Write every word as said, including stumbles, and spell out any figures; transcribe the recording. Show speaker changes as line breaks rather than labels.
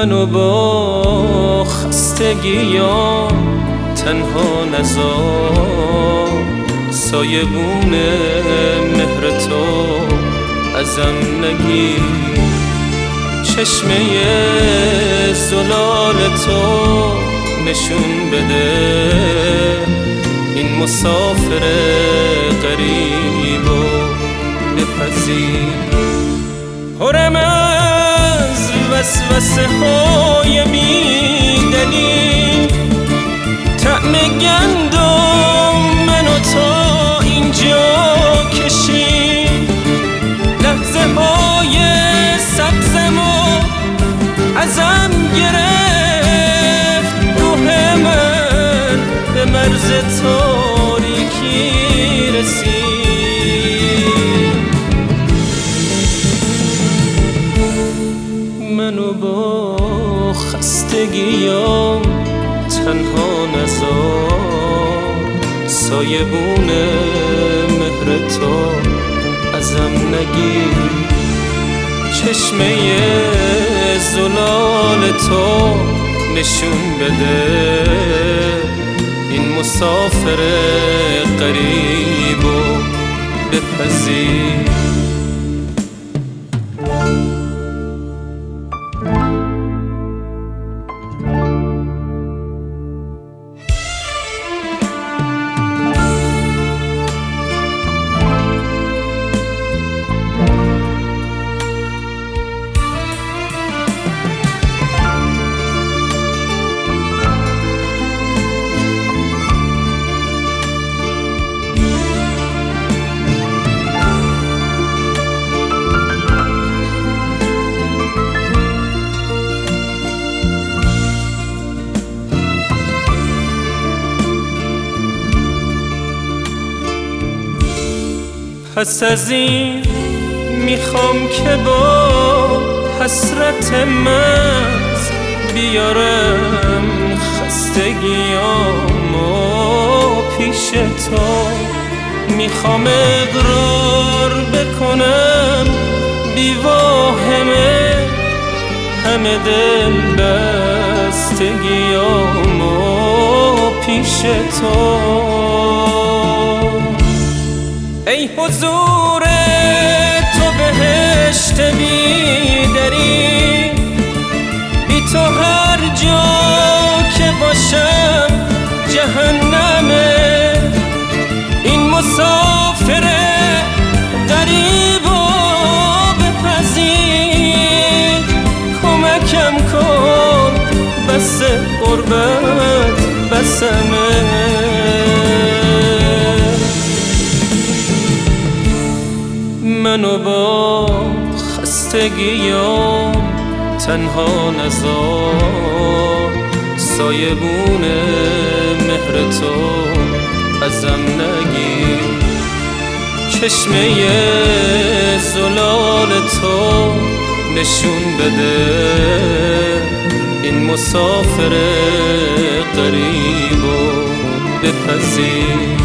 منو با خستگیام تنها نذار، سایبون مهر تو ازم نگیر، چشمه زلال تو نشون بده، این مسافر غریبو بپذیر. پرم از وسوسه های بی‌دلیل، طعم گندم منو تا اینجا کشید، لحظه های سبزمو ازم گرفت، روح من به مرز تاریکی رسید. منو با خستگیام تنها نذار، سایبون مهر تو ازم نگیر، چشمه زلال تو نشون بده، این مسافر غریبو بپذیر. پس از این میخوام که با حسرت مز بیارم خستگیامو پیش تو، میخوام اقرار بکنم بیواهمه همه دل بستگیامو پیش تو. ای حضور تو بهشت بیدری، بی تو هر جا که باشم جهنمه، این مسافر غریبو بپذیر، کمکم کن بس غربت بسمه. منو با خستگیام تنها نذار، سایبون مهر تو ازم نگیر، چشمه زلال تو نشون بده، این مسافر غریبو بپذیر.